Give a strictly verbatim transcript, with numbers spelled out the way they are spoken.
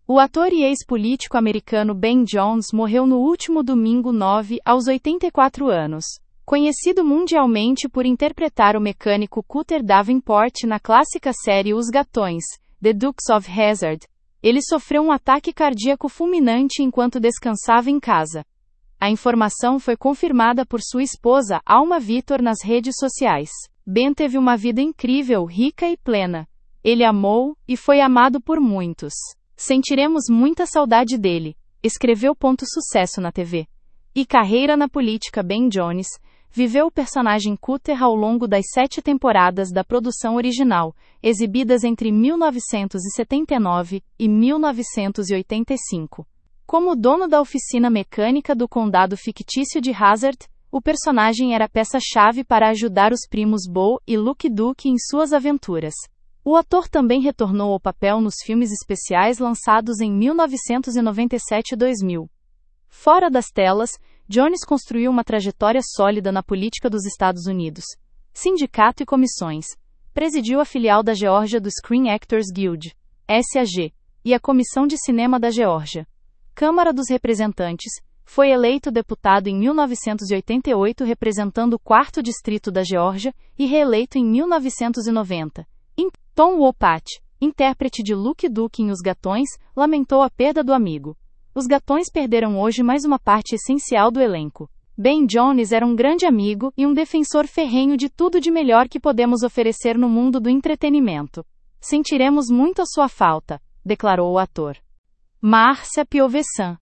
O ator e ex-político americano Ben Jones morreu no último domingo nove, aos oitenta e quatro anos. Conhecido mundialmente por interpretar o mecânico Cutter Davenport na clássica série Os Gatões, The Dukes of Hazzard, ele sofreu um ataque cardíaco fulminante enquanto descansava em casa. A informação foi confirmada por sua esposa, Alma Victor, nas redes sociais. Ben teve uma vida incrível, rica e plena. Ele amou, e foi amado por muitos. Sentiremos muita saudade dele, escreveu. Sucesso na T V e carreira na política. Ben Jones viveu o personagem Cutter ao longo das sete temporadas da produção original, exibidas entre mil novecentos e setenta e nove e mil novecentos e oitenta e cinco. Como dono da oficina mecânica do condado fictício de Hazzard, o personagem era peça-chave para ajudar os primos Bo e Luke Duke em suas aventuras. O ator também retornou ao papel nos filmes especiais lançados em mil novecentos e noventa e sete e dois mil. Fora das telas, Jones construiu uma trajetória sólida na política dos Estados Unidos. Sindicato e comissões. Presidiu a filial da Geórgia do Screen Actors Guild, S A G, e a Comissão de Cinema da Geórgia. Câmara dos Representantes. Foi eleito deputado em mil novecentos e oitenta e oito representando o quarto Distrito da Geórgia e reeleito em mil novecentos e noventa. Tom Wopat, intérprete de Luke Duke em Os Gatões, lamentou a perda do amigo. Os Gatões perderam hoje mais uma parte essencial do elenco. Ben Jones era um grande amigo e um defensor ferrenho de tudo de melhor que podemos oferecer no mundo do entretenimento. Sentiremos muito a sua falta, declarou o ator. Márcia Piovesan